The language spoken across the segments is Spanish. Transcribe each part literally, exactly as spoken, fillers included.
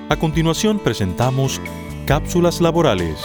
A continuación presentamos Cápsulas Laborales.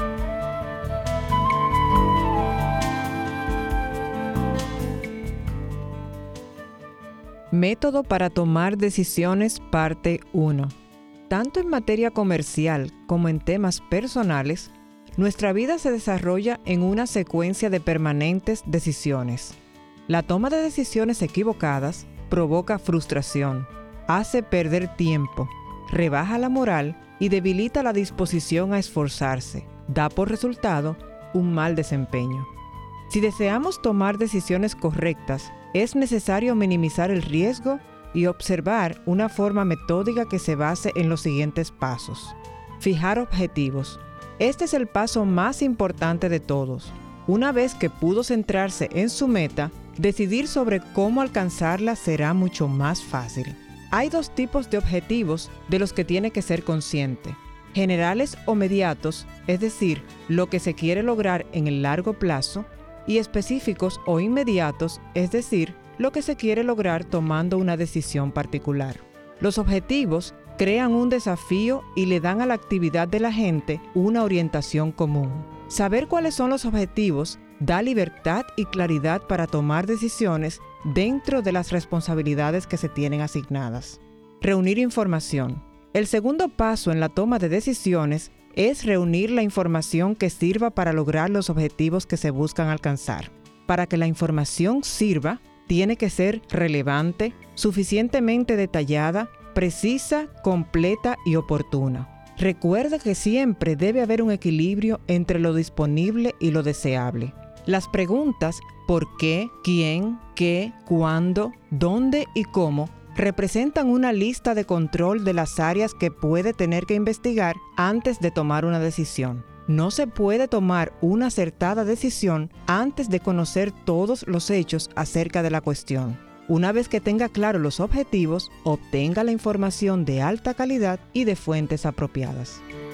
Método para tomar decisiones, parte uno. Tanto en materia comercial como en temas personales, nuestra vida se desarrolla en una secuencia de permanentes decisiones. La toma de decisiones equivocadas provoca frustración, hace perder tiempo, rebaja la moral y debilita la disposición a esforzarse. Da por resultado un mal desempeño. Si deseamos tomar decisiones correctas, es necesario minimizar el riesgo y observar una forma metódica que se base en los siguientes pasos. Fijar objetivos. Este es el paso más importante de todos. Una vez que pudo centrarse en su meta, decidir sobre cómo alcanzarla será mucho más fácil. Hay dos tipos de objetivos de los que tiene que ser consciente. Generales o mediatos, es decir, lo que se quiere lograr en el largo plazo, y específicos o inmediatos, es decir, lo que se quiere lograr tomando una decisión particular. Los objetivos crean un desafío y le dan a la actividad de la gente una orientación común. Saber cuáles son los objetivos da libertad y claridad para tomar decisiones dentro de las responsabilidades que se tienen asignadas. Reunir información. El segundo paso en la toma de decisiones es reunir la información que sirva para lograr los objetivos que se buscan alcanzar. Para que la información sirva, tiene que ser relevante, suficientemente detallada, precisa, completa y oportuna. Recuerda que siempre debe haber un equilibrio entre lo disponible y lo deseable. Las preguntas ¿por qué?, ¿quién?, ¿qué?, ¿cuándo?, ¿dónde? Y ¿cómo? Representan una lista de control de las áreas que puede tener que investigar antes de tomar una decisión. No se puede tomar una acertada decisión antes de conocer todos los hechos acerca de la cuestión. Una vez que tenga claros los objetivos, obtenga la información de alta calidad y de fuentes apropiadas.